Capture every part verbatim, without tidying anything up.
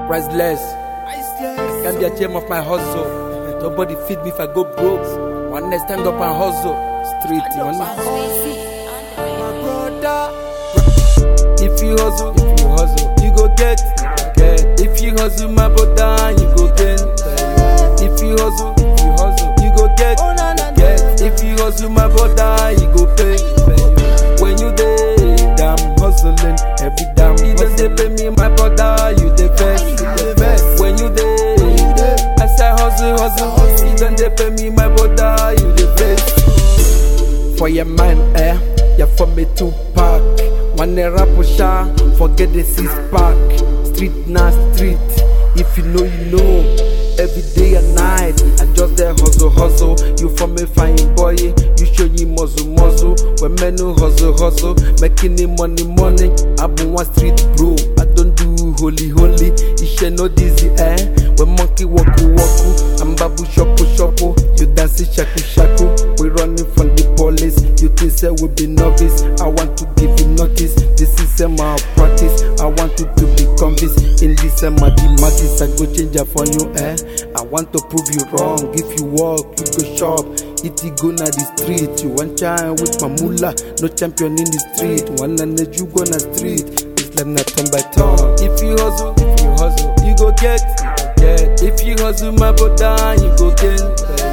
Priceless. I can be ashamed of my hustle. Nobody feed me if I go broke. One day stand up and hustle. Street, one If you hustle, if you hustle, you go get. get. If you hustle, my brother, you go gain. If you hustle, if you hustle, you go get. get. If you hustle, my brother, you go pay. When you dey, damn hustling, every damn hustling. They pay me, my brother, you the best. When you dey, I say hustle, hustle, hustle. Even they pay me, my brother, you the best. For your mind, eh? Yeah, for me to park. One rap sha, forget the six pack. Street na street, if you know you know. Every day and night, I just there hustle hustle. You for me fine boy, you show you muzzle muzzle. When men no hustle hustle, making the money money. I been one street bro, I don't do holy holy. It share no dizzy eh. When monkey walk walk, I'm babu shopo shopo. You dancing shaku shaku. We running from the police. You think say we be novice? I want to give you notice. This is a my practice. I want you to be convinced. In this my mathematics, I go change up for you eh. I want to prove you wrong. If you walk, you go shop. It go na the street. You want shine with my mullah. No champion in the street. One and you go na street. It's like not turn by turn. If you hustle, if you hustle, you go get. get. If you hustle, my brother, you go gain.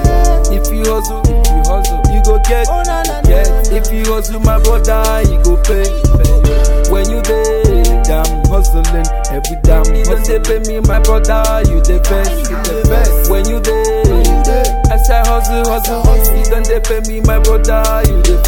If you hustle, if you hustle, you go get. get. If you hustle, my brother, you go pay. When you dey, damn hustling, every damn hustling. They pay me, my brother, you the best, you the best. When you dey, I say hustle, hustle, hustle. Even they pay me, my brother, you the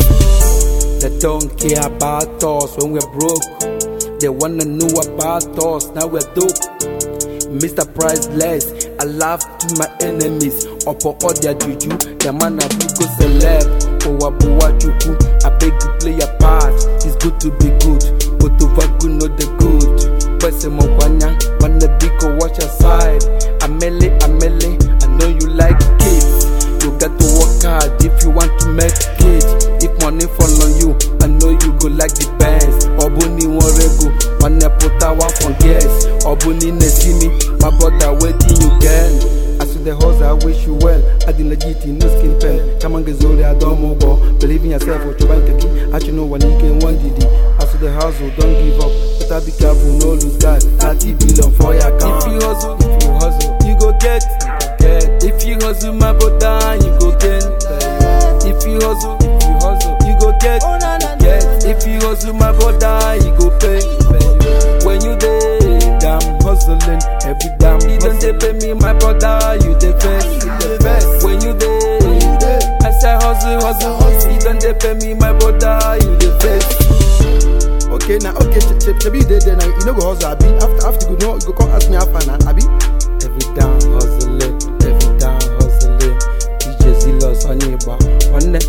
best. They don't care about us when we're broke. They wanna know about us, now we're dope. Mister Priceless, I laugh to my enemies. Up all their juju, the man a go celeb. Oh, Abuwa Chuku, I beg you play your part. It's good to be good, but over good not the good. But some wanya, wanna be go watch your side. Amele, amele, I know you like kids. You got to work hard if you want to make it. If money fall on you, I know you go like the best. Obuni warego, wanna put our one for guess. Obuni nesimi, my brother waiting you can. As to the horse, I wish you well. I didn't legit no skin pen. Come on, Gazoli, I don't move. Believe in yourself, what you want to do. I you know when you can one D D. As to the hustle, don't give up. Better be careful, no lose God. thirty billion for your account. If you hustle, if you hustle, you go get. get. If you hustle, my brother, you go gain. If you hustle, if you hustle, you go get. get. If you hustle, my brother, you go pay. When you dey, damn hustling, every damn hustling. They pay me, my brother, you the best, you the best. When you dey, I say hustle, hustle, hustle. Even they pay me, my brother, you the best. Okay, now okay, Chabi dey there now. You know go hustle, Abi. After after you know, you go come ask me how far now, Abi. Every damn hustling, every damn hustling. D J Zilos on your bar, one day.